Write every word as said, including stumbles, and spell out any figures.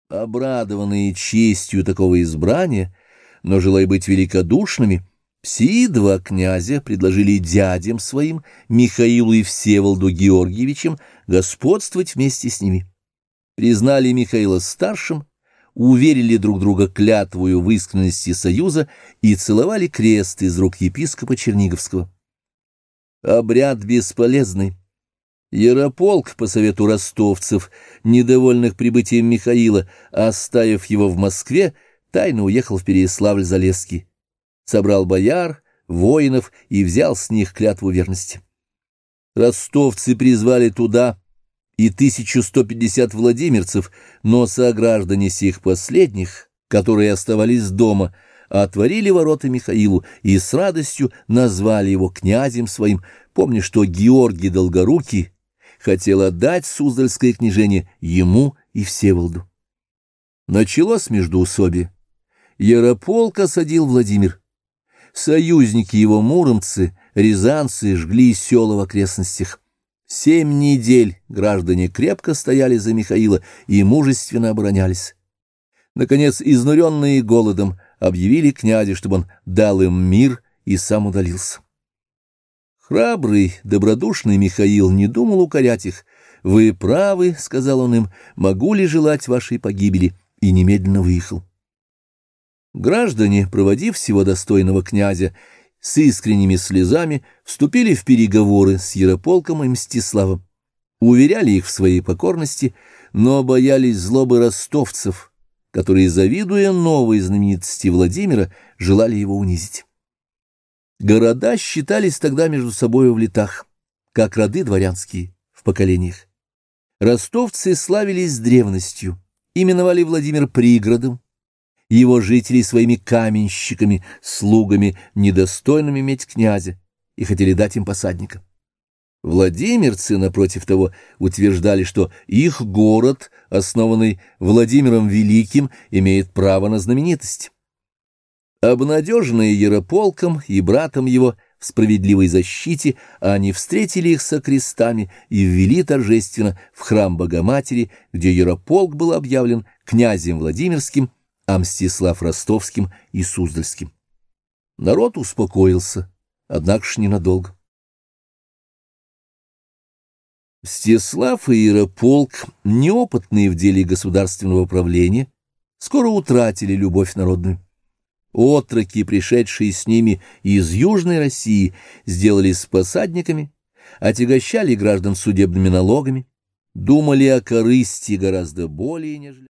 Обрадованные честью такого избрания, но желая быть великодушными, сии два князя предложили дядям своим, Михаилу и Всеволоду Георгиевичам, господствовать вместе с ними. Признали Михаила старшим, уверили друг друга клятвою в искренности союза и целовали крест из рук епископа Черниговского. Обряд бесполезный. Ярополк, по совету ростовцев, недовольных прибытием Михаила, оставив его в Москве, тайно уехал в Переяславль-Залесский, собрал бояр, воинов и взял с них клятву верности. Ростовцы призвали туда и тысячу сто пятьдесят владимирцев, но сограждане сих последних, которые оставались дома, отворили ворота Михаилу и с радостью назвали его князем своим, помня, что Георгий Долгорукий хотел отдать Суздальское княжение ему и Всеволоду. Началось междоусобие. Ярополк осадил Владимир. Союзники его, муромцы, рязанцы, жгли села в окрестностях. Семь недель граждане крепко стояли за Михаила и мужественно оборонялись. Наконец, изнуренные голодом, объявили князю, чтобы он дал им мир и сам удалился. Храбрый, добродушный Михаил не думал укорять их. «Вы правы, — сказал он им, — могу ли желать вашей погибели?» И немедленно выехал. Граждане, проводив всего достойного князя, с искренними слезами вступили в переговоры с Ярополком и Мстиславом, уверяли их в своей покорности, но боялись злобы ростовцев, которые, завидуя новой знаменитости Владимира, желали его унизить. Города считались тогда между собою в летах, как роды дворянские в поколениях. Ростовцы славились древностью, именовали Владимир пригородом, его жителей своими каменщиками, слугами, недостойными иметь князя, и хотели дать им посадника. Владимирцы, напротив того, утверждали, что их город, основанный Владимиром Великим, имеет право на знаменитость. Обнадеженные Ярополком и братом его в справедливой защите, они встретили их со крестами и ввели торжественно в храм Богоматери, где Ярополк был объявлен князем Владимирским, а Мстислав Ростовским и Суздальским. Народ успокоился, однако ж ненадолго. Мстислав и Ярополк, неопытные в деле государственного правления, скоро утратили любовь народную. Отроки, пришедшие с ними из Южной России, сделались посадниками, отягощали граждан судебными налогами, думали о корысти гораздо более, нежели